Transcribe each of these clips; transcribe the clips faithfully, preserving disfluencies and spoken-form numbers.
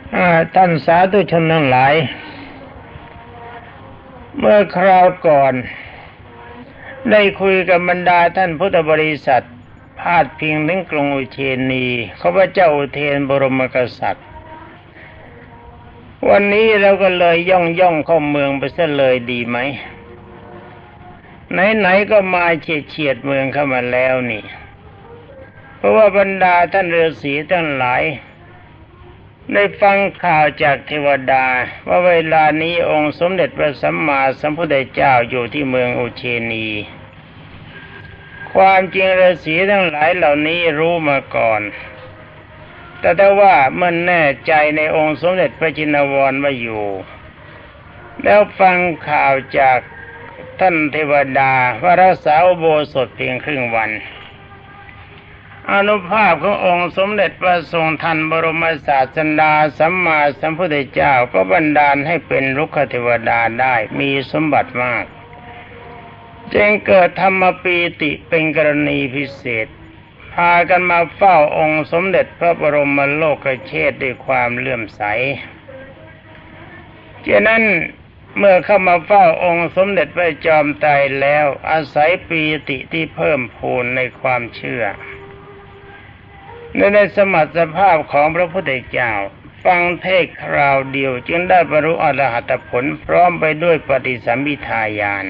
ท่านสาธุชนทั้งหลายเมื่อคราวก่อนได้คุยกับบรรดาท่านพุทธบริษัทพาดพิงถึงกรุงอุเทนีข้าพเจ้าอุเทนบรมกษัตริย์วันนี้เราก็เลยย่องย่องเข้าเมืองไปซะเลยดีไหมไหนๆก็มาเฉียดเฉียดเมืองเข้ามาแล้วนี่เพราะว่าบรรดาท่านฤาษีทั้งหลายได้ฟังข่าวจากเทวดาว่าเวลานี้องค์สมเด็จพระสัมมาสัมพุทธเจ้าอยู่ที่เมืองอุเชนีความจริงฤาษีทั้งหลายเหล่านี้รู้มาก่อนแต่ถ้าว่าเมื่อแน่ใจในองค์สมเด็จพระจินวรว่าอยู่แล้วฟังข่าวจากท่านเทวดาว่ารักษาอุโบสถเพียงครึ่งวันอานุภาพขององค์สมเด็จพระทรงทันบรมศาสดาสัมมาสัมพุทธเจ้าก็บันดาลให้เป็นรุกขเทวดาได้มีสมบัติมากจึงเกิดธรรมปีติเป็นกรณีพิเศษพากันมาเฝ้าองค์สมเด็จพระบรมโลกเชษฐ์ด้วยความเลื่อมใสฉะนั้นเมื่อเข้ามาเฝ้าองค์สมเด็จพระจอมไตรแล้วอาศัยปีติที่เพิ่มพูนในความเชื่อในสมรรถภาพของพระพุทธเจ้าฟังเทศคราวเดียวจึงได้บรรลุอรหัตผลพร้อมไปด้วยปฏิสัมภิทาญาณ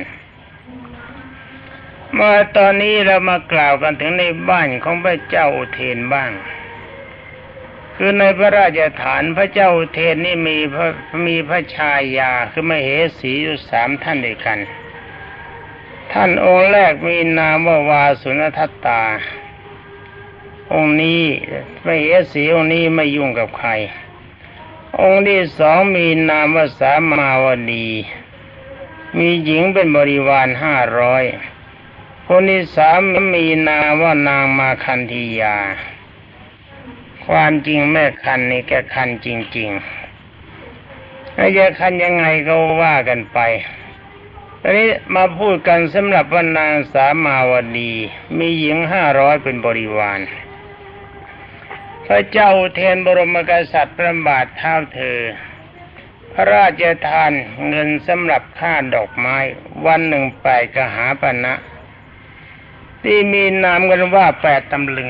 มาตอนนี้เรามากล่าวกันถึงในบ้านของพระเจ้าอุเทนบ้างคือในพระราชฐานพระเจ้าอุเทนนี่มีพระมีพระชายาคือมเหสีอยู่สามท่านด้วยกันท่านองค์แรกมีนามว่าวาสุนทัตตาองค์นี้มเหสีองค์นี้ไม่ยุ่งกับใครองค์ที่สองมีนามว่าสามาวดีมีหญิงเป็นบริวารห้าร้อยคนที่สามมีนามว่านางมาคันธียาความจริงแม่คันนี่แกคันจริงๆแล้วจะคันยังไงก็ว่ากันไปตอนนี้มาพูดกันสำหรับว่านางสามาวดีมีหญิงห้าร้อยเป็นบริวารพระเจ้าอุเทนบรมกษัตริย์ประบาทเท้าเธอพระราชทานเงินสำหรับค่าดอกไม้วันหนึ่งแปดกหาปณะที่มีนามกันว่าแปดตำลึง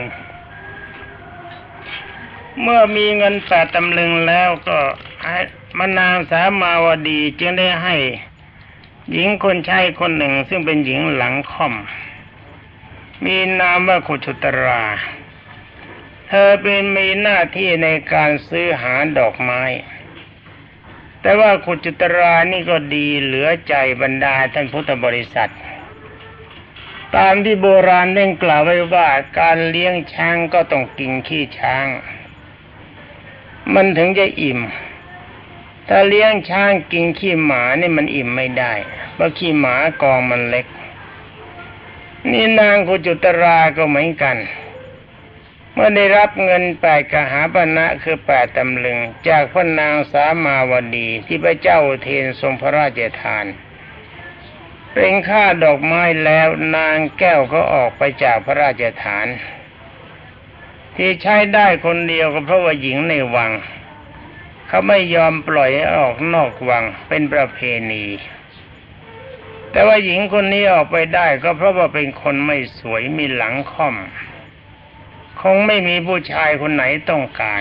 เมื่อมีเงินแปดตำลึงแล้วก็มานางสามาวดีจึงได้ให้หญิงคนใช้คนหนึ่งซึ่งเป็นหญิงหลังค่อมมีนามว่าขุชุตราเธอเป็นมีหน้าที่ในการซื้อหาดอกไม้แต่ว่าขุชุตรานี่ก็ดีเหลือใจบรรดาท่านพุทธบริษัทตามที่โบราณได้กล่าวไว้ว่าการเลี้ยงช้างก็ต้องกินขี้ช้างมันถึงจะอิ่มถ้าเลี้ยงช้างกินขี้หมานี่มันอิ่มไม่ได้เพราะขี้หมากองมันเล็กนี่นางขุจุตราก็เหมือนกันเมื่อได้รับเงินแปดกหาปณะคือแปดตำลึงจากพระนางสามาวดีที่พระเจ้าอุเทนทรงพระราชทานเป็นค่าดอกไม้แล้วนางแก้วก็ออกไปจากพระราชฐานที่ใช้ได้คนเดียวก็เพราะว่าหญิงในวังเขาไม่ยอมปล่อยออกนอกวังเป็นประเพณีแต่ว่าหญิงคนนี้ออกไปได้ก็เพราะว่าเป็นคนไม่สวยมีหลังค่อมคงไม่มีผู้ชายคนไหนต้องการ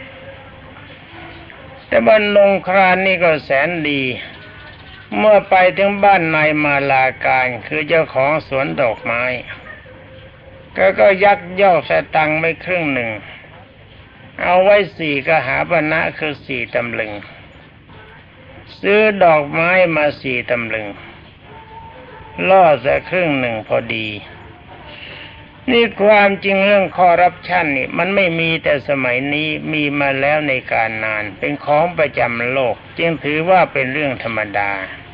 แต่บรรลงครานนี่ก็แสนดีเมื่อไปถึงบ้านนายมาลาการคือเจ้าของสวนดอกไม้ก็ก็ยักยอกสตังค์ไปครึ่งหนึ่งเอาไว้สี่กหาปณะคือสี่ตำลึงซื้อดอกไม้มาสี่ตำลึงล่อซะครึ่งหนึ่งพอดีนี่ความจริงเรื่องคอร์รัปชันนี่มันไม่มีแต่สมัยนี้มีมาแล้วในการนานเป็นของประจำโลกจึงถือว่าเป็นเรื่องธรรมดา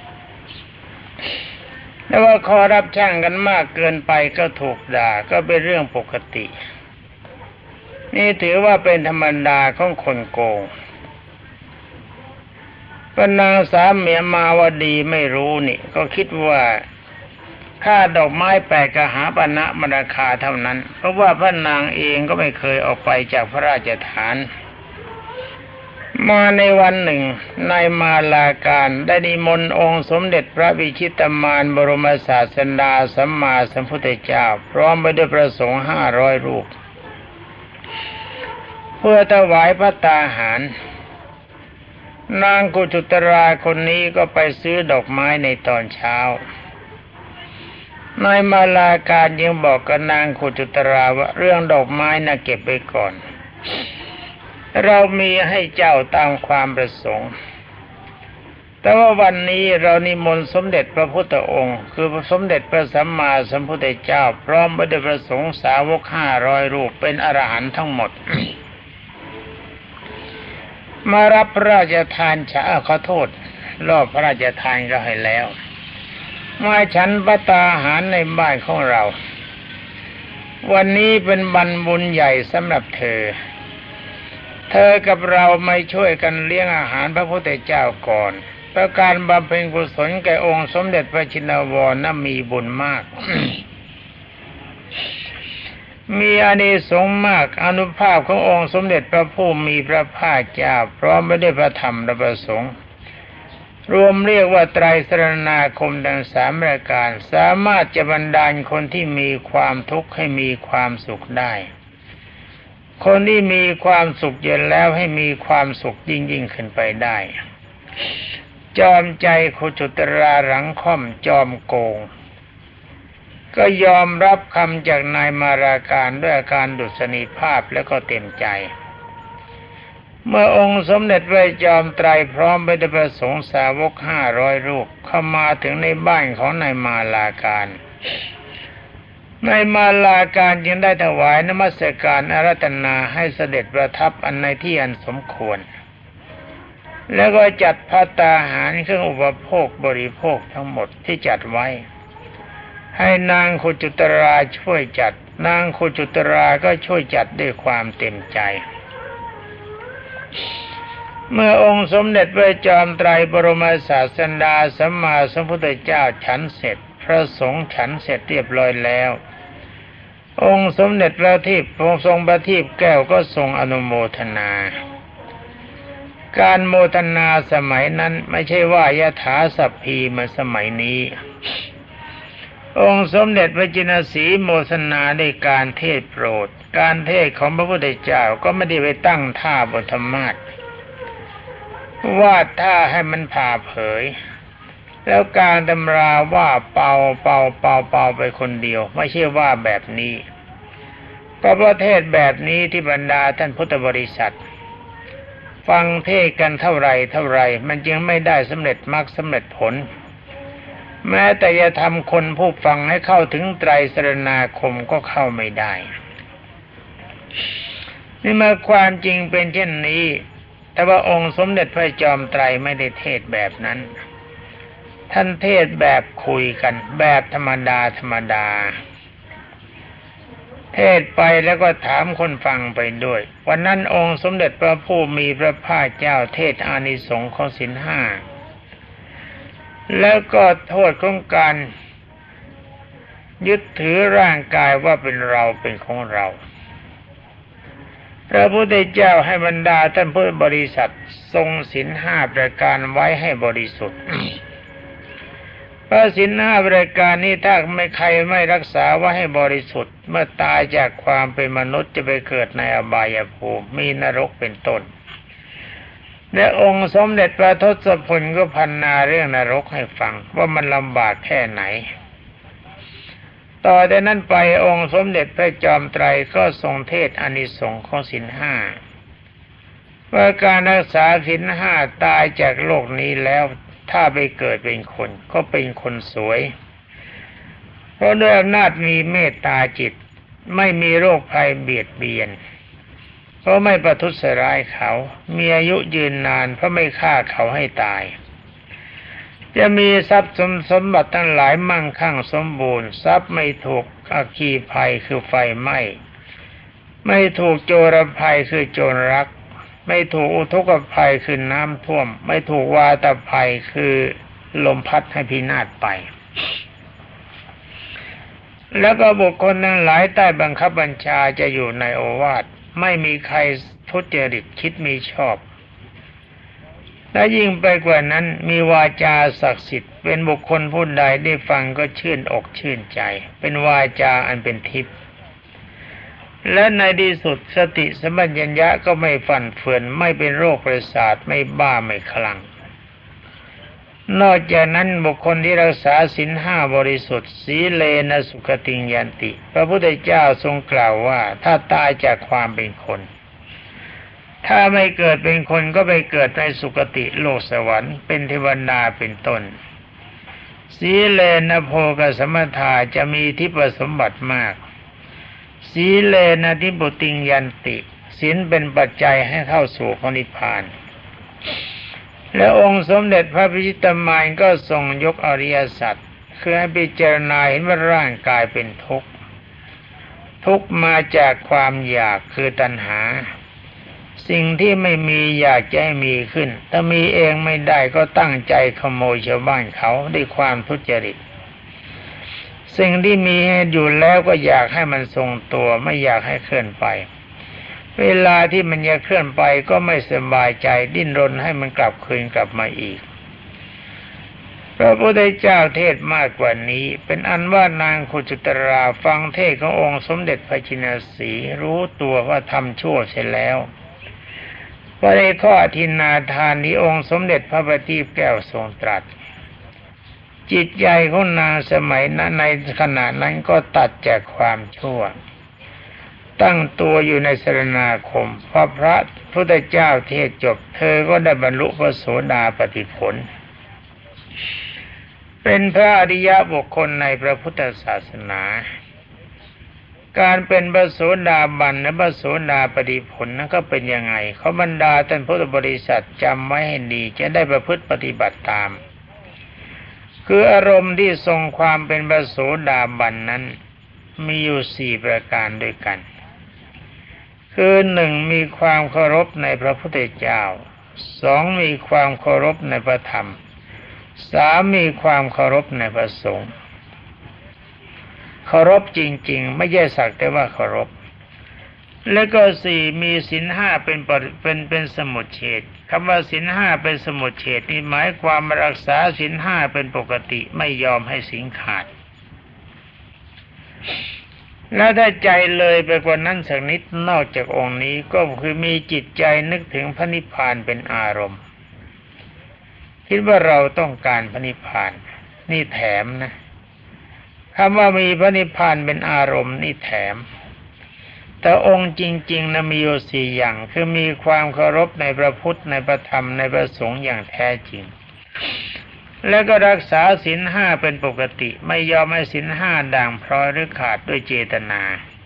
แต่ว่าคอร์รัปชันกันมากเกินไปก็ถูกด่าก็เป็นเรื่องปกตินี่ถือว่าเป็นธรรมดาของคนโกงพระนางสามเมียมาวดีไม่รู้นี่ก็คิดว่าค่าดอกไม้แปดกหาปณะมันราคาเท่านั้นเพราะว่าพระนางเองก็ไม่เคยออกไปจากพระราชฐานมาในวันหนึ่งนายมาลาการได้นิมนต์องค์สมเด็จพระวิชิตมารบรมศาสดาสัมมาสัมพุทธเจ้าพร้อมไปด้วยพระสงฆ์ห้าร้อยรูปเพื่อถวายพระตาหารนางกุจุตราคนนี้ก็ไปซื้อดอกไม้ในตอนเช้านายมาลาการยังบอกกับนางกุจุตราว่าเรื่องดอกไม้น่ะเก็บไว้ก่อนเรามีให้เจ้าตามความประสงค์แต่ว่าวันนี้เรานิมนต์สมเด็จพระพุทธองค์คือสมเด็จพระสัมมาสัมพุทธเจ้าพร้อมไปด้วยพระสงฆ์สาวกห้าร้อยรูปเป็นอรหันต์ทั้งหมด มารับพระราชทานฉะขอโทษรอบพระราชทานก็ให้แล้วมาฉันภัตตาหารในบ้านของเราวันนี้เป็นบันบุญใหญ่สำหรับเธอเธอกับเราไม่ช่วยกันเลี้ยงอาหารพระพุทธเจ้าก่อนเพราะการบำเพ็ญกุศลแก่องค์สมเด็จพระชินวรนั้นมีบุญมาก มีอานิสงส์มากอานุภาพขององค์สมเด็จพระผู้มีพระภาคเจ้าพร้อมไปด้วยพระธรรมและพระสงฆ์รวมเรียกว่าไตรสรณาคมดังสามรายการสามารถจะบันดาลคนที่มีความทุกข์ให้มีความสุขได้คนที่มีความสุขเย็นแล้วให้มีความสุขยิ่งยิ่งขึ้นไปได้จอมใจกุจุตราหลังค่อมจอมโกงก็ยอมรับคำจากนายมาราการด้วยอาการดุษณีภาพแล้วก็เต็มใจเมื่อองค์สมเด็จพระจอมไตรพร้อมไปด้วยพระสงฆ์สาวกห้าร้อยรูปเข้ามาถึงในบ้านของนายมาลาการนายมาลาการจึงได้ถวายนมัสการอาราธนาให้เสด็จประทับอันในที่อันสมควรแล้วก็จัดภัตตาหารเครื่องอุปโภคบริโภคทั้งหมดที่จัดไว้ให้นางกุจุตราช่วยจัดนางกุจุตราก็ช่วยจัดด้วยความเต็มใจเมื่อองค์สมเด็จพระจอมไตรบรมศาสดาสัมมาสัมพุทธเจ้าฉันเสร็จพระสงฆ์ฉันเสร็จเรียบร้อยแล้วองค์สมเด็จพระทิพย์ทรงประทีปแก้วก็ทรงอนุโมทนาการโมทนาสมัยนั้นไม่ใช่ว่ายถาสัพพีเหมือนสมัยนี้องค์สมเด็จพระจินสีโมทนาในการเทศโปรดการเทศของพระพุทธเจ้าก็ไม่ได้ไปตั้งท่าบนธรรมาสน์วาดท่าให้มันผ่าเผยแล้วการตำราว่าเป่าเป่าเป่าเป่าไปคนเดียวไม่ใช่ว่าแบบนี้ก็ประเทศแบบนี้ที่บรรดาท่านพุทธบริษัทฟังเทศกันเท่าไรเท่าไรมันจึงไม่ได้สำเร็จมรรคสำเร็จผลแม้แต่จะทำคนผู้ฟังให้เข้าถึงไตรสรณาคมก็เข้าไม่ได้นี่มาความจริงเป็นเช่นนี้แต่ว่าองค์สมเด็จพระจอมไตรไม่ได้เทศแบบนั้นท่านเทศแบบคุยกันแบบธรรมดาธรรมดาเทศไปแล้วก็ถามคนฟังไปด้วยวันนั้นองค์สมเด็จพระผู้มีพระภาคเจ้าเทศอานิสงส์ของศีลห้าแล้วก็โทษของการยึดถือร่างกายว่าเป็นเราเป็นของเราพระพุทธเจ้าให้บรรดาท่านพุทธบริษัททรงศีลห้าประการไว้ให้บริสุทธิ์เพราะศีลห้าประการนี้ถ้าไม่ใครไม่รักษาไว้ให้บริสุทธิ์เมื่อตายจากความเป็นมนุษย์จะไปเกิดในอบายภูมิมีนรกเป็นต้นและองค์สมเด็จพระทศพลก็พรรณนาเรื่องนรกให้ฟังว่ามันลำบากแค่ไหนต่อจากนั้นไปองค์สมเด็จพระจอมไตรก็ทรงเทศน์อานิสงส์ของศีลห้าว่าการรักษาศีลห้าตายจากโลกนี้แล้วถ้าไปเกิดเป็นคนก็เป็นคนสวยเพราะด้วยอำนาจมีเมตตาจิตไม่มีโรคภัยเบียดเบียนเพราะไม่ประทุษร้ายเขามีอายุยืนนานเพราะไม่ฆ่าเขาให้ตายจะมีทรัพย์สมบัติทั้งหลายมั่งคั่งสมบูรณ์ทรัพย์ไม่ถูกอัคคีภัยคือไฟไหม้ไม่ถูกโจรภัยคือโจรลักไม่ถูกอุทกภัยคือน้ำท่วมไม่ถูกวาตภัยคือลมพัดให้พินาศไปแล้วก็บุคคลทั้งหลายใต้บังคับบัญชาจะอยู่ในโอวาทไม่มีใครทุจริตคิดมีชอบและยิ่งไปกว่านั้นมีวาจาศักดิ์สิทธิ์เป็นบุคคลผู้ใดได้ฟังก็ชื่นอกชื่นใจเป็นวาจาอันเป็นทิพย์และในที่สุดสติสัมปชัญญะก็ไม่ฝันเฟือนไม่เป็นโรคประสาทไม่บ้าไม่คลั่งนอกจากนั้นบุคคลที่รักษาศีลห้าบริสุทธิ์สีเลนะสุขติงยันติพระพุทธเจ้าทรงกล่าวว่าถ้าตายจากความเป็นคนถ้าไม่เกิดเป็นคนก็ไปเกิดในสุคติโลกสวรรค์เป็นเทวดาเป็นต้นสีเลนะโภคสัมปทาจะมีทิพย์สมบัติมากสีเลนะทิปุติงยันติศีลเป็นปัจจัยให้เข้าสู่พระนิพพานและองค์สมเด็จพระพิชิตมารก็ทรงยกอริยสัจคือให้พิจารณาเห็นว่าร่างกายเป็นทุกข์ทุกข์มาจากความอยากคือตัณหาสิ่งที่ไม่มีอยากจะให้มีขึ้นถ้ามีเองไม่ได้ก็ตั้งใจขโมยชาวบ้านเขาด้วยความทุจริตสิ่งที่มีอยู่แล้วก็อยากให้มันทรงตัวไม่อยากให้เคลื่อนไปเวลาที่มันจะเคลื่อนไปก็ไม่สบายใจดิ้นรนให้มันกลับคืนกลับมาอีกพระพุทธเจ้าเทศมากกว่านี้เป็นอันว่านางขุจุตราฟังเทศขององค์สมเด็จพระจินสีห์รู้ตัวว่าทำชั่วเสร็จแล้วว่าในข้ออธินาทานที่องค์สมเด็จพระบัณฑิตแก้วทรงตรัสจิตใจของนางสมัยนั้นในขณะนั้นก็ตัดจากความชั่วตั้งตัวอยู่ในสรณาคมพอพระพุทธเจ้าเทศจบเธอก็ได้บรรลุพระโสดาปัตติผลเป็นพระอริยบุคคลในพระพุทธศาสนาการเป็นพระโสดาบันและพระโสดาปัตติผลนั้นก็เป็นยังไงเขาบรรดาท่านพุทธบริษัทจำไว้ให้ดีจะได้ประพฤติปฏิบัติตามคืออารมณ์ที่ทรงความเป็นพระโสดาบันนั้นมีอยู่สี่ประการด้วยกันคือหนึ่งมีความเคารพในพระพุทธเจ้าสองมีความเคารพในพระธรรมสามมีความเคารพในพระสงฆ์เคารพจริงๆไม่ใช่สักแต่ว่าเคารพแล้วก็สี่มีศีลห้าเป็นเป็นเป็นสมุจเฉทคำว่าศีลห้าเป็นสมุจเฉทนี่หมายความรักษาศีลห้าเป็นปกติไม่ยอมให้ศีลขาดแล้วถ้าใจเลยไปกว่านั้นสักนิดนอกจากองค์นี้ก็คือมีจิตใจนึกถึงพระนิพพานเป็นอารมณ์คิดว่าเราต้องการพระนิพพานนี่แถมนะคำว่ามีพระนิพพานเป็นอารมณ์นี่แถมแต่องค์จริงๆนะมีอยู่สี่อย่างคือมีความเคารพในพระพุทธในพระธรรมในพระสงฆ์อย่างแท้จริงแล้วก็รักษาศีลห้าเป็นปกติไม่ยอมให้ศีลห้าด่างพร้อยหรือขาดด้วยเจตนา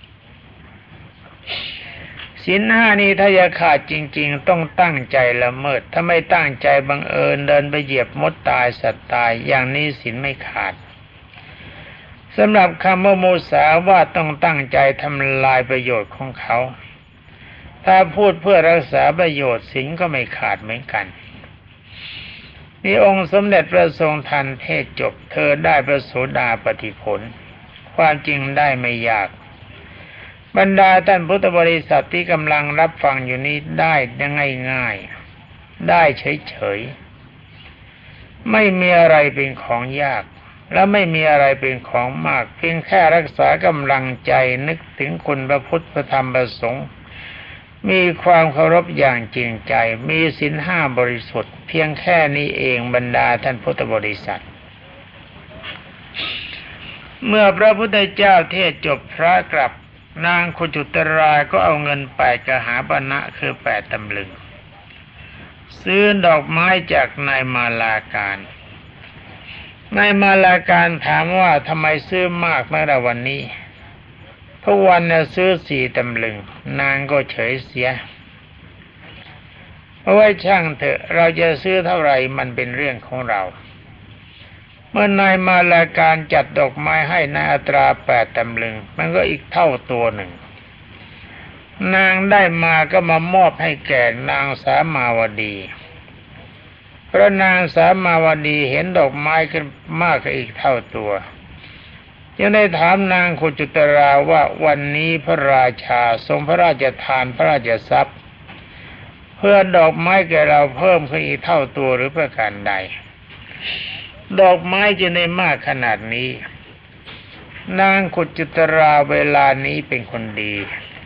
ศีลห้านี้ถ้าจะขาดจริงๆต้องตั้งใจละเมิดถ้าไม่ตั้งใจบังเอิญเดินไปเหยียบมดตายสัตว์ตายอย่างนี้ศีลไม่ขาดสำหรับคำว่ามุสาวาทต้องตั้งใจทำลายประโยชน์ของเขาถ้าพูดเพื่อรักษาประโยชน์ศีลก็ไม่ขาดเหมือนกันนี่องค์สมเด็จพระทรงทันเทศจบเธอได้พระโสดาปัตติผลความจริงได้ไม่ยากบรรดาท่านพุทธบริษัทที่กำลังรับฟังอยู่นี้ได้ง่ายๆได้เฉยๆไม่มีอะไรเป็นของยากและไม่มีอะไรเป็นของมากเพียงแค่รักษากำลังใจนึกถึงคุณพระพุทธพระธรรมพระสงฆ์มีความเคารพอย่างจริงใจมีศีลห้าบริสุทธิ์เพียงแค่นี้เองบรรดาท่านพุทธบริษัทเมื่อพระพุทธเจ้าเทศจบพระกลับนางขุจุตราก็เอาเงินแปดกหาปณะคือแปดตำลึงซื้อดอกไม้จากนายมาลาการนายมาลาการถามว่าทำไมซื้อมากเมื่อวันนี้ทุกวันเนี่ยซื้อสี่ตำลึงนางก็เฉยเสียเอาไว้ช่างเถอะเราจะซื้อเท่าไหร่มันเป็นเรื่องของเราเมื่อนายมาลาการจัดดอกไม้ให้ในอัตราแปดตำลึงมันก็อีกเท่าตัวหนึ่งนางได้มาก็มามอบให้แก่นางสามาวดีเพราะนางสามาวดีเห็นดอกไม้ขึ้นมากกว่าอีกเท่าตัวจึงได้ถามนางขุจุตราว่าวันนี้พระราชาทรงพระราชทานพระราชทรัพย์พพื่อดอกไม้แก่เราเพิ่มขึ้นอีกเท่าตัวหรือประการใดดอกไม้จะได้มากขนาดนี้นางกุจิตราเวลานี้เป็นคนดี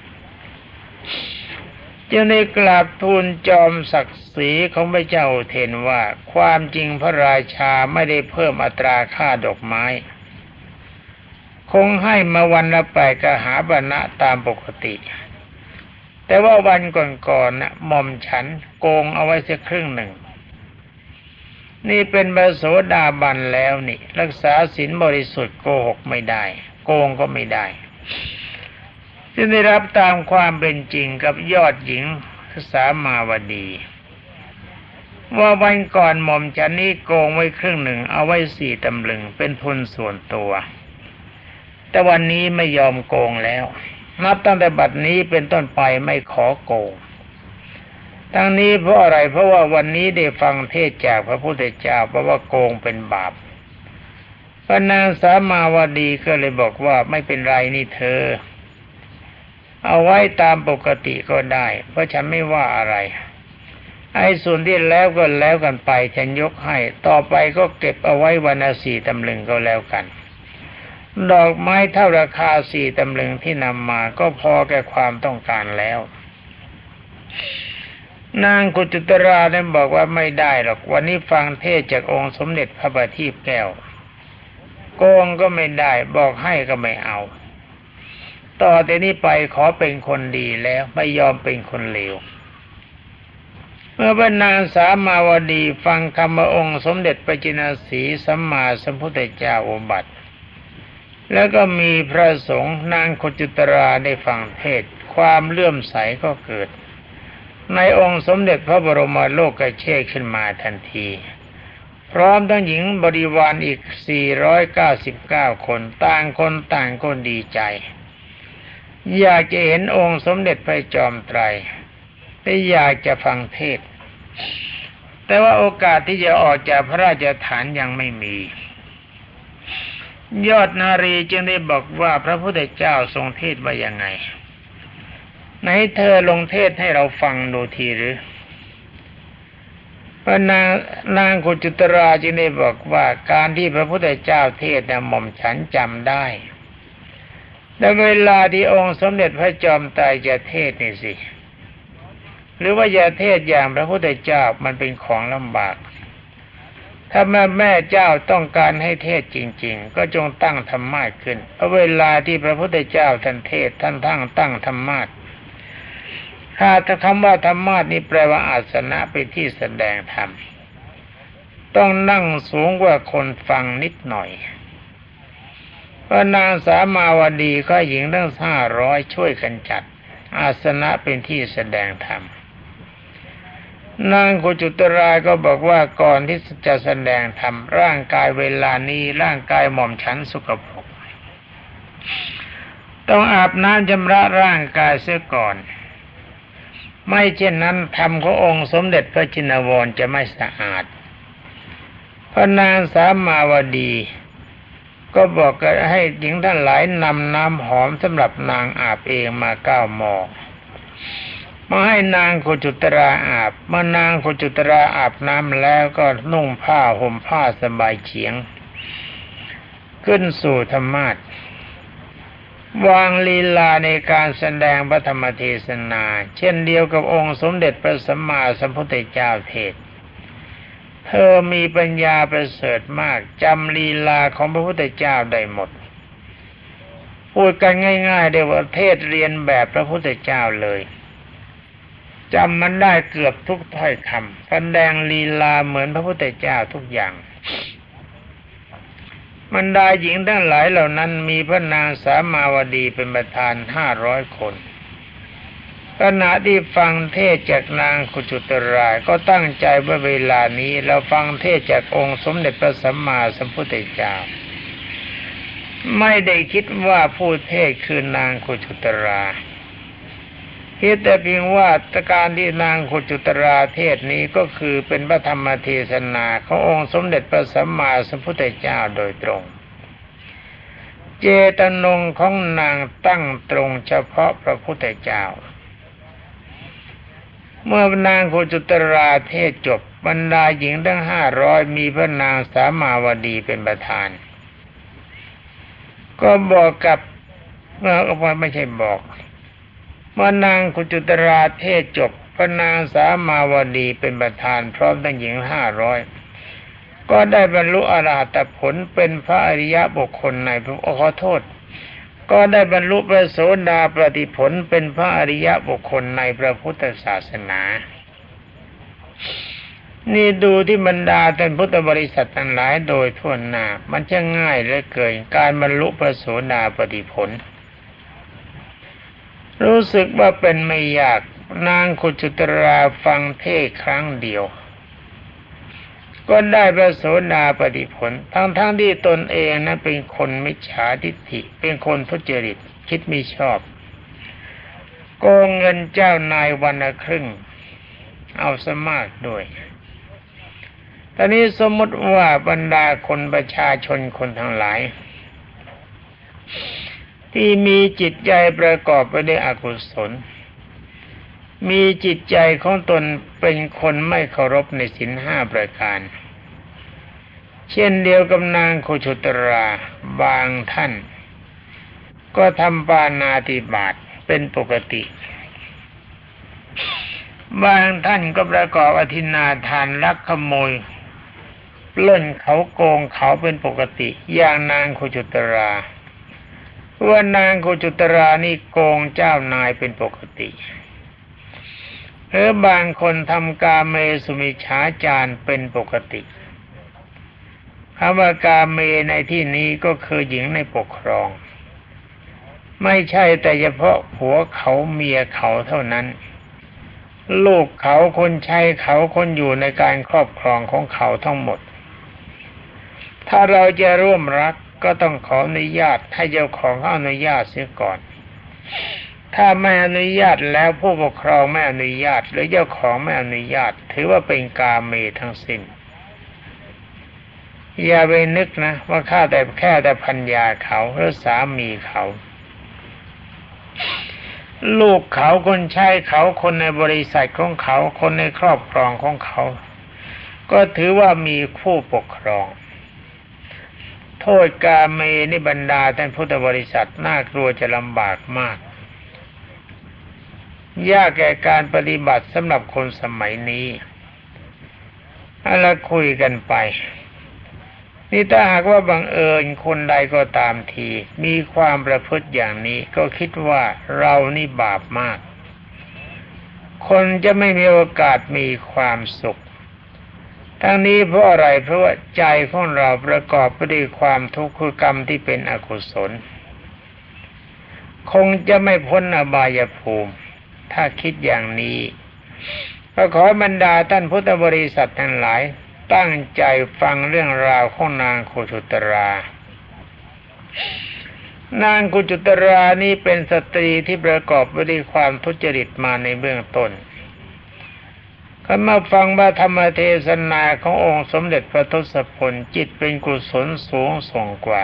จึงได้กราบทูลจอมศักดิ์ศรีของพระเจ้าเทนว่าความจริงพระราชาไม่ได้เพิ่มอัตราค่าดอกไม้คงให้มาวันละแปดกหาบนะตามปกติแต่ว่าวันก่อนๆน่ะหม่อมฉันโกงเอาไว้สักครึ่งหนึ่งนี่เป็นพระโสดาบันแล้วนี่รักษาศีลบริสุทธิ์โกหกไม่ได้โกงก็ไม่ได้จึงได้รับตามความเป็นจริงกับยอดหญิงสามาวดีว่าวันก่อนหม่อมฉันนี่โกงไว้ครึ่งหนึ่งเอาไว้สี่ตำลึงเป็นทุนส่วนตัวแต่วันนี้ไม่ยอมโกงแล้วนับตั้งแต่บัดนี้เป็นต้นไปไม่ขอโกงทั้งนี้เพราะอะไรเพราะว่าวันนี้ได้ฟังเทศจากพระพุทธเจ้าเพราะว่าโกงเป็นบาปพระนางสามาวดีก็เลยบอกว่าไม่เป็นไรนี่เธอเอาไว้ตามปกติก็ได้เพราะฉันไม่ว่าอะไรไอ้ส่วนที่แล้วก็แล้วกันไปฉันยกให้ต่อไปก็เก็บเอาไว้วันละสี่ตำลึงก็แล้วกันดอกไม้เท่าราคาสี่ตำลึงที่นำมาก็พอแก่ความต้องการแล้วนางกุจิตราได้บอกว่าไม่ได้หรอกวันนี้ฟังเทศจากองค์สมเด็จพระบัณฑิตแก้วโกงก็ไม่ได้บอกให้ก็ไม่เอาต่อแต่นี้ไปขอเป็นคนดีแล้วไม่ยอมเป็นคนเลวเมื่อพระนางสามาวดีฟังคำองค์สมเด็จพระจินสีสัมมาสัมพุทธเจ้าอุบัติแล้วก็มีพระสงฆ์นางกุจิตราได้ฟังเทศความเลื่อมใสก็เกิดในองค์สมเด็จพระบรมโลกเชษฐ์ขึ้นมาทันทีพร้อมทั้งหญิงบริวารอีกสี่ร้อยเก้าสิบเก้าคนต่างคนต่างก็ดีใจอยากจะเห็นองค์สมเด็จพระจอมไตรแต่อยากจะฟังเทศแต่ว่าโอกาสที่จะออกจากพระราชฐานยังไม่มียอดนารีจึงได้บอกว่าพระพุทธเจ้าทรงเทศว่ายังไงไหนเธอลงเทศให้เราฟังดูทีหรือพระนางนางกุจิตราจึงได้บอกว่าการที่พระพุทธเจ้าเทศน่ะหม่อมฉันจำได้แต่เวลาที่องค์สมเด็จพระจอมไตรจะเทศนี่สิหรือว่าจะเทศอย่างพระพุทธเจ้ามันเป็นของลำบากถ้าแม่แม่เจ้าต้องการให้เทศจริงๆก็จงตั้งธรรมาสน์ขึ้นเพราะเวลาที่พระพุทธเจ้าท่านเทศท่านตั้งตั้งธรรมาสน์ถ้าคำว่าธรรมาสน์นี้แปลว่าอาสนะเป็นที่แสดงธรรมต้องนั่งสูงกว่าคนฟังนิดหน่อยพระนางสามาวดีก็หญิงทั้งห้าร้อยช่วยกันจัดอาสนะเป็นที่แสดงธรรมนางกุจิตราก็บอกว่าก่อนที่จะแสดงธรรมร่างกายเวลานี้ร่างกายหม่อมฉันสกปรกต้องอาบน้ำชำระร่างกายเสียก่อนไม่เช่นนั้นธรรมขององค์สมเด็จพระจินวรจะไม่สะอาดพระนางสามาวดีก็บอกให้หญิงทั้งหลายนำน้ำหอมสำหรับนางอาบเองมาเก้าหม้อมาให้นางกุจิตราอาบเมื่อนางกุจิตราอาบน้ำแล้วก็นุ่งผ้าห่มผ้าสบายเฉียงขึ้นสู่ธรรมาสน์วางลีลาในการแสดงพระธรรมเทศนาเช่นเดียวกับองค์สมเด็จพระสัมมาสัมพุทธเจ้าเทศเธอมีปัญญาประเสริฐมากจำลีลาของพระพุทธเจ้าได้หมดพูดกันง่ายๆได้ว่าเทศเรียนแบบพระพุทธเจ้าเลยจำมันได้เกือบทุกถ้อยคำแสดงลีลาเหมือนพระพุทธเจ้าทุกอย่างบรรดาหญิงทั้งหลายเหล่านั้นมีพระนางสามาวดีเป็นประธานห้าร้อยคนขณะที่ฟังเทศจากนางกุจิตราก็ตั้งใจว่าเวลานี้เราฟังเทศจากองค์สมเด็จพระสัมมาสัมพุทธเจ้าไม่ได้คิดว่าผู้เทศคือนางกุจิตราคิดแต่เพียงว่าการที่นางกุจิตราเทศนี้ก็คือเป็นพระธรรมเทศนาขององค์สมเด็จพระสัมมาสัมพุทธเจ้าโดยตรงเจตจำนงของนางตั้งตรงเฉพาะพระพุทธเจ้าเมื่อนางโคจุตราเทศจบบรรดาหญิงทั้งห้าร้อยมีพระนางสามาวดีเป็นประธานก็บอกกับเมื่อไม่ใช่บอกเมื่อนางโคจุตราเทศจบพระนางสามาวดีเป็นประธานพร้อมทั้งหญิงห้าร้อยก็ได้บรรลุอรหัตผลเป็นพระอริยบุคคลในพระขอโทษก็ได้บรรลุพระโสดาปัตติผลเป็นพระอริยบุคคลในพระพุทธศาสนานี่ดูที่บรรดาท่านพุทธบริษัททั้งหลายโดยทั่วหน้ามันจะง่ายเหลือเกินการบรรลุพระโสดาปัตติผลรู้สึกว่าเป็นไม่ยากนางโคจุตราฟังเทศครั้งเดียวก็ได้พระโสดาปัตติผลทั้งๆที่ตนเองนั้นเป็นคนมิจฉาทิฏฐิเป็นคนทุจริตคิดไม่ชอบโกงเงินเจ้านายวันละครึ่งเอาสมากด้วยตอนนี้สมมติว่าบรรดาคนประชาชนคนทั้งหลายที่มีจิตใจประกอบไปด้วยอกุศลมีจิตใจของตนเป็นคนไม่เคารพในศีลห้าประการเช่นเดียวกับนางโคชุตราบางท่านก็ทำปาณาติบาตเป็นปกติบางท่านก็ประกอบอธินาทานลักขโมยปล้นเขาโกงเขาเป็นปกติอย่างนางโคชุตราว่านางโคจุตรานี่โกงเจ้านายเป็นปกติหรือบางคนทำกาเมสุมิจฉาจารเป็นปกติคำว่ากาเมในที่นี้ก็คือหญิงในปกครองไม่ใช่แต่เฉพาะผัวเขาเมียเขาเท่านั้นลูกเขาคนใช้เขาคนอยู่ในการครอบครองของเขาทั้งหมดถ้าเราจะร่วมรักก็ต้องขออนุญาตให้เจ้าของอนุญาตเสียก่อนถ้าไม่อนุญาตแล้วผู้ปกครองไม่อนุญาตหรือเจ้าของไม่อนุญาตถือว่าเป็นกาเมทั้งสิ้นอย่าไปนึกนะว่าข้าแต่แค่แต่พัญญาเขาหรือสามีเขาลูกเขาคนใช้เขาคนในบริษัทของเขาคนในครอบครองของเขาก็ถือว่ามีผู้ปกครองโทษกาเมนิบรรดาท่านพุทธบริษัทน่ากลัวจะลำบากมากยากแก่การปฏิบัติสำหรับคนสมัยนี้เราคุยกันไปนี่ถ้าหากว่าบังเอิญคนใดก็ตามทีมีความประพฤติอย่างนี้ก็คิดว่าเรานี่บาปมากคนจะไม่มีโอกาสมีความสุขทั้งนี้เพราะอะไรเพราะว่าใจของเราประกอบไปด้วยความทุกข์คือกรรมที่เป็นอกุศลคงจะไม่พ้นอบายภูมิถ้าคิดอย่างนี้ก็ขอบรรดาท่านพุทธบริษัททั้งหลายตั้งใจฟังเรื่องราวของนางโคชุตรานางโคชุตรานี้เป็นสตรีที่ประกอบไปด้วยความทุจริตมาในเบื้องต้นก็มาฟังว่าธรรมเทศนาขององค์สมเด็จพระทศพลจิตเป็นกุศลสูงส่งกว่า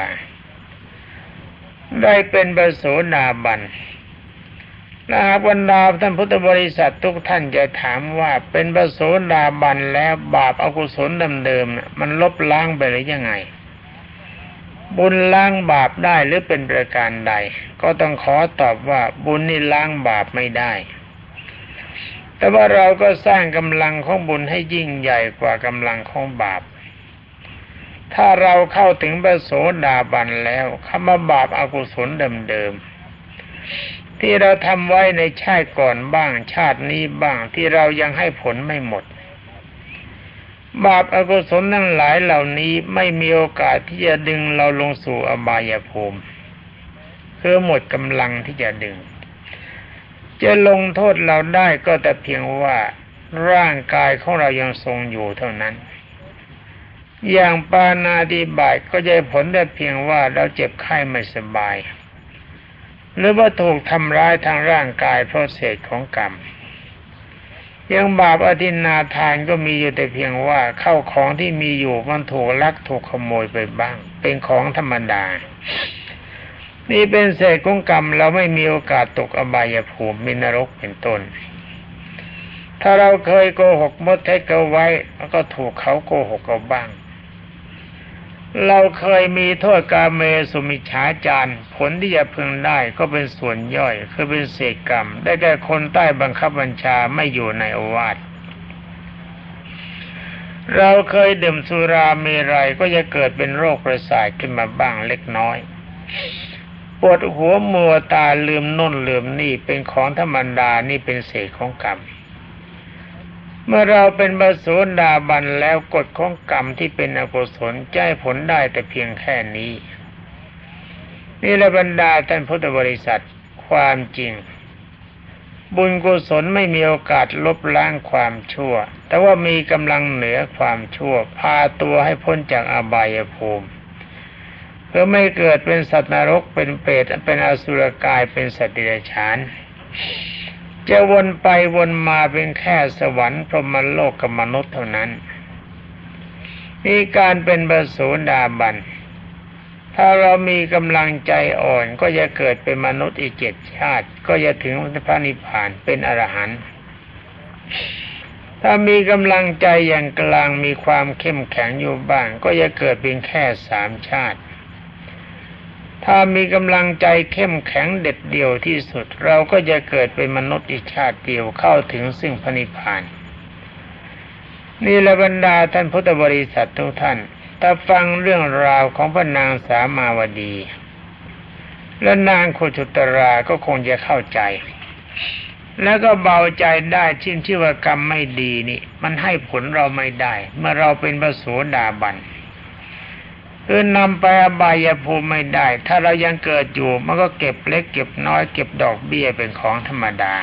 ได้เป็นพระโสดาบันและหากบรรดาท่านพุทธบริษัททุกท่านจะถามว่าเป็นพระโสดาบันแล้วบาปอกุศลเดิมๆมันลบล้างไปหรือยังไงบุญล้างบาปได้หรือเป็นประการใดก็ต้องขอตอบว่าบุญนี่ล้างบาปไม่ได้แต่ว่าเราก็สร้างกำลังของบุญให้ยิ่งใหญ่กว่ากำลังของบาปถ้าเราเข้าถึงพระโสดาบันแล้วคำว่าบาปอกุศลเดิมๆที่เราทำไว้ในชาติก่อนบ้างชาตินี้บ้างที่เรายังให้ผลไม่หมดบาปอกุศลทั้งหลายเหล่านี้ไม่มีโอกาสที่จะดึงเราลงสู่อบายภูมิคือหมดกำลังที่จะดึงจะลงโทษเราได้ก็แต่เพียงว่าร่างกายของเรายังทรงอยู่เท่านั้นอย่างปาณาติบาตก็จะผลได้เพียงว่าเราเจ็บไข้ไม่สบายหรือว่าถูกทำร้ายทางร่างกายเพราะเศษของกรรมยังบาปอทินนาทานก็มีอยู่แต่เพียงว่าเข้าของที่มีอยู่มันถูกลักถูกขโมยไปบ้างเป็นของธรรมดานี่เป็นเศษของกรรมเราไม่มีโอกาสตกอบายภูมิมีนรกเป็นต้นถ้าเราเคยโกหกมดเท็จเอาไว้มันก็ถูกเขาโกหกเอาบ้างเราเคยมีโทษกาเมสุมิจฉาจารผลที่จะพึงได้ก็เป็นส่วนย่อยคือเป็นเศษกรรมได้แก่คนใต้บังคับบัญชาไม่อยู่ในโอวาทเราเคยดื่มสุราเมรัยก็จะเกิดเป็นโรคประสาทขึ้นมาบ้างเล็กน้อยปวดหัวมัวตาลืมโน่นลืมนี่เป็นของธรรมดานี่เป็นเศษของกรรมเมื่อเราเป็นพระโสดาบันแล้วกฎของกรรมที่เป็นอกุศลจะให้ผลได้แต่เพียงแค่นี้นี่แหละบรรดาท่านพุทธบริษัทความจริงบุญกุศลไม่มีโอกาสลบล้างความชั่วแต่ว่ามีกำลังเหนือความชั่วพาตัวให้พ้นจากอบายภูมิเพื่อไม่เกิดเป็นสัตว์นรกเป็นเปรตเป็นอสุรกายเป็นสัตว์เดรัจฉานจะวนไปวนมาเป็นแค่สวรรค์พรหมโลกกับมนุษย์เท่านั้นนี่การเป็นพระโสดาบันถ้าเรามีกำลังใจอ่อนก็จะเกิดเป็นมนุษย์อีกเจ็ดชาติก็จะถึงพระนิพพานเป็นอรหันต์ถ้ามีกำลังใจอย่างกลางมีความเข้มแข็งอยู่บ้างก็จะเกิดเป็นแค่สามชาติถ้ามีกำลังใจเข้มแข็งเด็ดเดี่ยวที่สุดเราก็จะเกิดเป็นมนุษย์อีกชาติเดียวเข้าถึงซึ่งพระนิพพานนี่แหละบรรดาท่านพุทธบริษัททุกท่านถ้าฟังเรื่องราวของพระนางสามาวดีและนางโคชุตราก็คงจะเข้าใจแล้วก็เบาใจได้ชื่นชื่อว่ากรรมไม่ดีนี่มันให้ผลเราไม่ได้เมื่อเราเป็นพระโสดาบันคือนำไปอบายภูมิไม่ได้ถ้าเรายังเกิดอยู่มันก็เก็บเล็กเก็บน้อยเก็บดอกเบี้ยเป็นของธรรมดา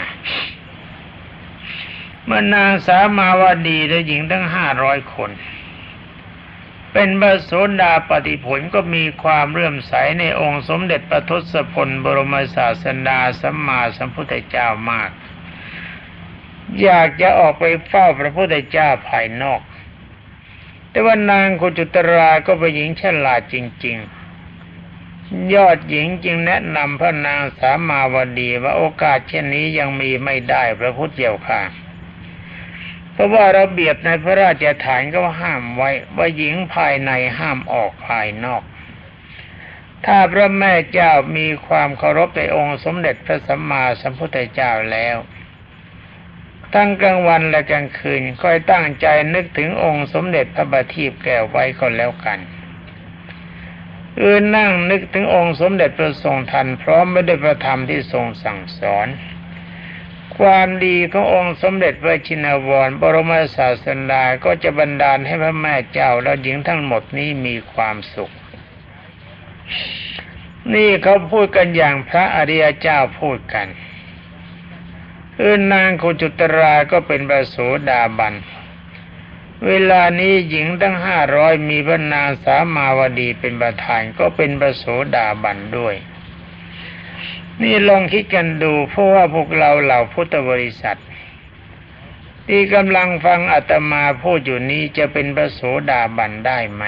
เมื่อนางสามาวดีและหญิงทั้งห้าร้อยคนเป็นพระโสดาปัตติผลก็มีความเลื่อมใสในองค์สมเด็จพระทศพลบรมศาสดาสัมมาสัมพุทธเจ้ามากอยากจะออกไปเฝ้าพระพุทธเจ้าภายนอกแต่ว่านางโคจุตราก็เป็นหญิงฉลาดจริงๆยอดหญิงจึงแนะนำพระนางสามาวดีว่าโอกาสเช่นนี้ยังมีไม่ได้พระพุทธเจ้าค่ะเพราะว่าระเบียบในพระราชฐานก็ห้ามไว้ว่าหญิงภายในห้ามออกภายนอกถ้าพระแม่เจ้ามีความเคารพในองค์สมเด็จพระสัมมาสัมพุทธเจ้าแล้วทั้งกลางวันและกลางคืนก็ให้ตั้งใจนึกถึงองค์สมเด็จพระบัณฑิตแก้วไว้ก็แล้วกันเออนั่งนึกถึงองค์สมเด็จพระทรงทันพร้อมไม่ได้ประธรรมที่ทรงสั่งสอนความดีขององค์สมเด็จพระชินวรบรมศาสดาก็จะบันดาลให้พระแม่เจ้าและหญิงทั้งหมดนี้มีความสุขนี่เขาพูดกันอย่างพระอริยเจ้าพูดกันคือนางโคจุตราก็เป็นพระโสดาบันเวลานี้หญิงทั้งห้าร้อยมีพระนางสามาวดีเป็นประธานก็เป็นพระโสดาบันด้วยนี่ลองคิดกันดูเพราะว่าพวกเราเหล่าพุทธบริษัทที่กำลังฟังอาตมาพูดอยู่นี้จะเป็นพระโสดาบันได้ไหม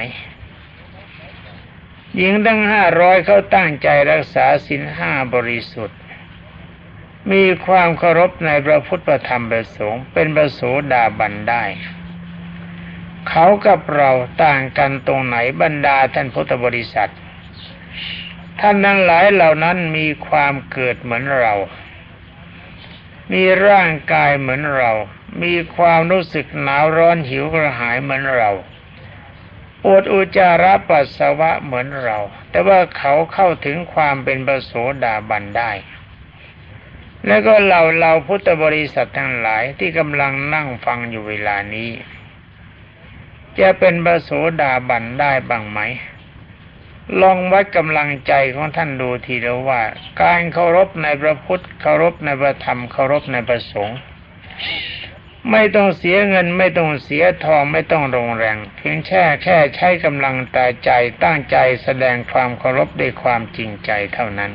หญิงทั้งห้าร้อยเขาตั้งใจรักษาศีลห้าบริสุทธิ์มีความเคารพในพระพุทธธรรมประสงค์เป็นพระโสดาบันได้เขากับเราต่างกันตรงไหนบรรดาท่านพุทธบริษัทท่านทั้งหลายเหล่านั้นมีความเกิดเหมือนเรามีร่างกายเหมือนเรามีความรู้สึกหนาวร้อนหิวกระหายเหมือนเราปวดอุจจาระปัสสาวะเหมือนเราแต่ว่าเขาเข้าถึงความเป็นพระโสดาบันได้แล้วก็เราเราพุทธบริษัททั้งหลายที่กำลังนั่งฟังอยู่เวลานี้จะเป็นพระโสดาบันได้บ้างไหมลองวัดกำลังใจของท่านดูทีเดียวว่าการเคารพในพระพุทธเคารพในพระธรรมเคารพในพระสงฆ์ไม่ต้องเสียเงินไม่ต้องเสียทองไม่ต้องลงแรงเพียงแค่แค่ใช้กำลังตาใจตั้งใจแสดงความเคารพด้วยความจริงใจเท่านั้น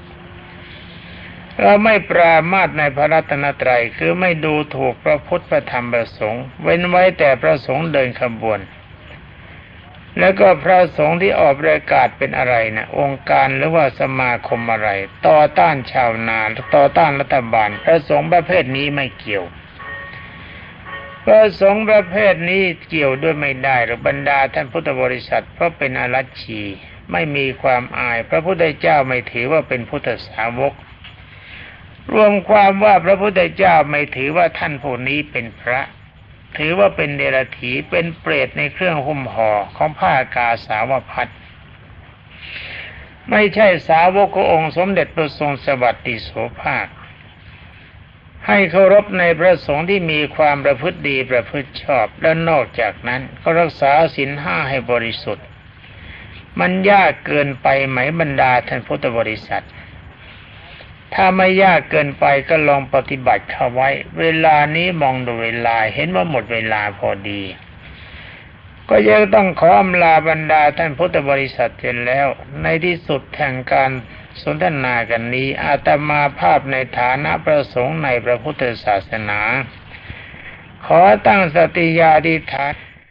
เราไม่ปรามาสในพระรัตนตรัยคือไม่ดูถูกพระพุทธพระธรรมพระสงฆ์เว้นไว้แต่พระสงฆ์เดินขบวนแล้วก็พระสงฆ์ที่ออกประกาศเป็นอะไรนะองค์การหรือว่าสมาคมอะไรต่อต้านชาวนาต่อต้านรัฐบาลพระสงฆ์ประเภทนี้ไม่เกี่ยวระสงฆ์ประเภทนี้เกี่ยวด้วยไม่ได้หรือบรรดาท่านพุทธบริษัทเพราะเป็นอรัชชีไม่มีความอายพระพุทธเจ้าไม่ถือว่าเป็นพุทธสาวกรวมความว่าพระพุทธเจ้าไม่ถือว่าท่านผู้นี้เป็นพระถือว่าเป็นเดรัจฉีเป็นเปรตในเครื่องหุ้มห่อของผ้ากาสาวพัสต์ไม่ใช่สาวกขององค์สมเด็จพระทรงสวัสดิโสภาคให้เคารพในพระสงฆ์ที่มีความประพฤติดีประพฤติชอบและนอกจากนั้นก็รักษาศีลห้าให้บริสุทธิ์มันยากเกินไปไหมบรรดาท่านพุทธบริษัทถ้าไม่ยากเกินไปก็ลองปฏิบัติเข้าไว้เวลานี้มองดูเวลาเห็นว่าหมดเวลาพอดีก็ยังต้องขออำลาบรรดาท่านพุทธบริษัทเสร็จแล้วในที่สุดแห่งการสนทนากันนี้อาตมาภาพในฐานะพระสงฆ์ในพระพุทธศาสนาขอตั้งสัตยาธิษฐาน